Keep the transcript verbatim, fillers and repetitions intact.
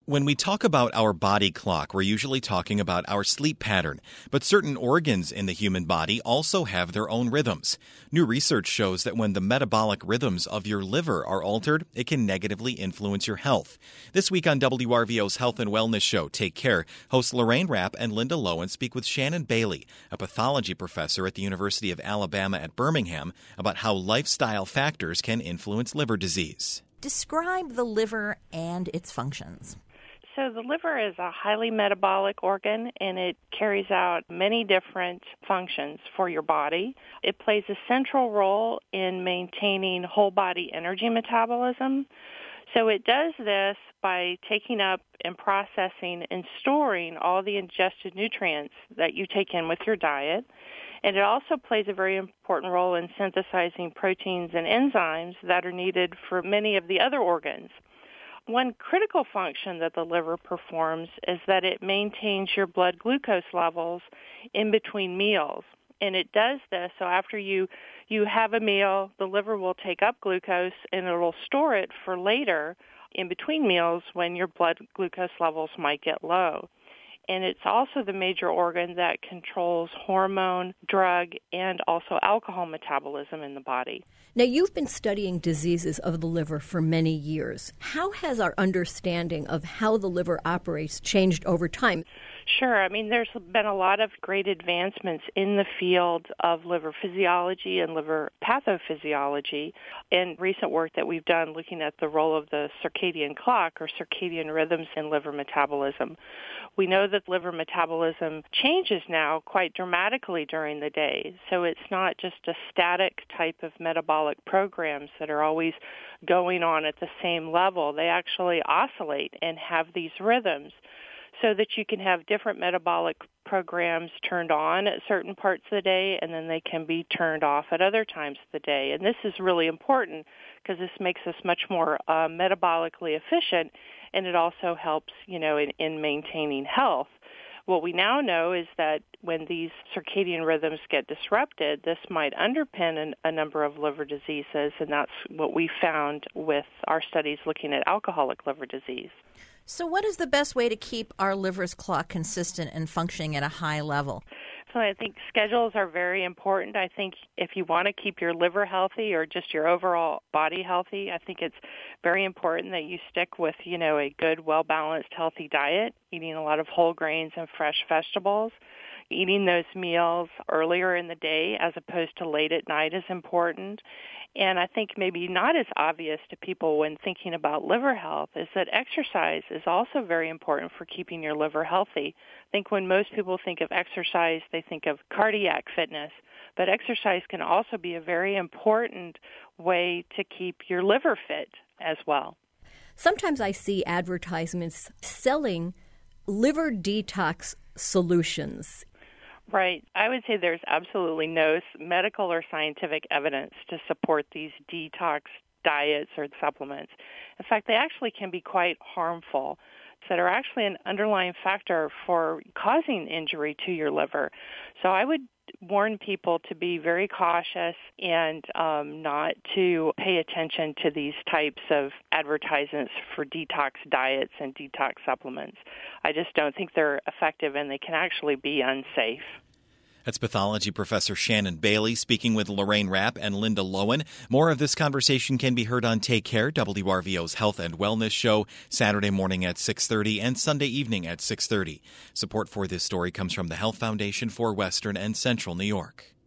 When we talk about our body clock, we're usually talking about our sleep pattern, but certain organs in the human body also have their own rhythms. New research shows that when the metabolic rhythms of your liver are altered, it can negatively influence your health. This week on W R V O's Health and Wellness Show, Take Care, hosts Lorraine Rapp and Linda Lowen speak with Shannon Bailey, a pathology professor at the University of Alabama at Birmingham, about how lifestyle factors can influence liver disease. Describe the liver and its functions. So the liver is a highly metabolic organ, and it carries out many different functions for your body. It plays a central role in maintaining whole body energy metabolism. So it does this by taking up and processing and storing all the ingested nutrients that you take in with your diet. And it also plays a very important role in synthesizing proteins and enzymes that are needed for many of the other organs. One critical function that the liver performs is that it maintains your blood glucose levels in between meals. And it does this, so after you, you have a meal, the liver will take up glucose and it will store it for later in between meals when your blood glucose levels might get low. And it's also the major organ that controls hormone, drug, and also alcohol metabolism in the body. Now, you've been studying diseases of the liver for many years. How has our understanding of how the liver operates changed over time? Sure. I mean, there's been a lot of great advancements in the field of liver physiology and liver pathophysiology, and recent work that we've done looking at the role of the circadian clock or circadian rhythms in liver metabolism. We know that liver metabolism changes now quite dramatically during the day, so it's not just a static type of metabolic programs that are always going on at the same level. They actually oscillate and have these rhythms, so that you can have different metabolic programs turned on at certain parts of the day, and then they can be turned off at other times of the day. And this is really important because this makes us much more uh, metabolically efficient, and it also helps, you know, in, in maintaining health. What we now know is that when these circadian rhythms get disrupted, this might underpin an, a number of liver diseases, and that's what we found with our studies looking at alcoholic liver disease. So what is the best way to keep our liver's clock consistent and functioning at a high level? So I think schedules are very important. I think if you want to keep your liver healthy or just your overall body healthy, I think it's very important that you stick with, you know, a good, well-balanced, healthy diet, eating a lot of whole grains and fresh vegetables. Eating those meals earlier in the day as opposed to late at night is important. And I think maybe not as obvious to people when thinking about liver health is that exercise is also very important for keeping your liver healthy. I think when most people think of exercise, they think of cardiac fitness, but exercise can also be a very important way to keep your liver fit as well. Sometimes I see advertisements selling liver detox solutions. Right. I would say there's absolutely no medical or scientific evidence to support these detox diets or supplements. In fact, they actually can be quite harmful, that are actually an underlying factor for causing injury to your liver. So I would warn people to be very cautious and um, not to pay attention to these types of advertisements for detox diets and detox supplements. I just don't think they're effective, and they can actually be unsafe. That's pathology professor Shannon Bailey speaking with Lorraine Rapp and Linda Lowen. More of this conversation can be heard on Take Care, W R V O's Health and Wellness Show, Saturday morning at six thirty and Sunday evening at six thirty. Support for this story comes from the Health Foundation for Western and Central New York.